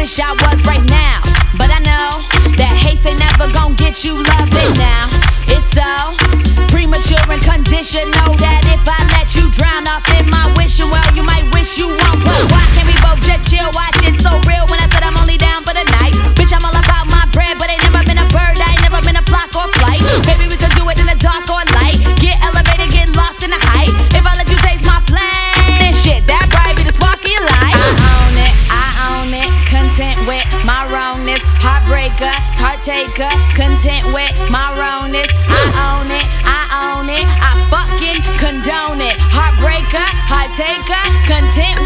wish I was right now. But I know that haste ain't never gon' get you loved now. It's so premature and conditional that if I let you drown off in my wishing well, you might wish you won't. But why can't we both just chill, watch it so real when I said I'm only down for the night? Bitch, I'm all about my bread, but ain't never been a bird, I ain't never been a flock or flight. Maybe we could do it in the dark or light. Get elevated, get lost in the height. If I let you taste my flame, then shit, that probably be the spark of your life. I own it, content with my wrongness. Heartbreaker, heart taker, content with my wrongness. I own it, I fucking condone it. Heartbreaker, heart taker, content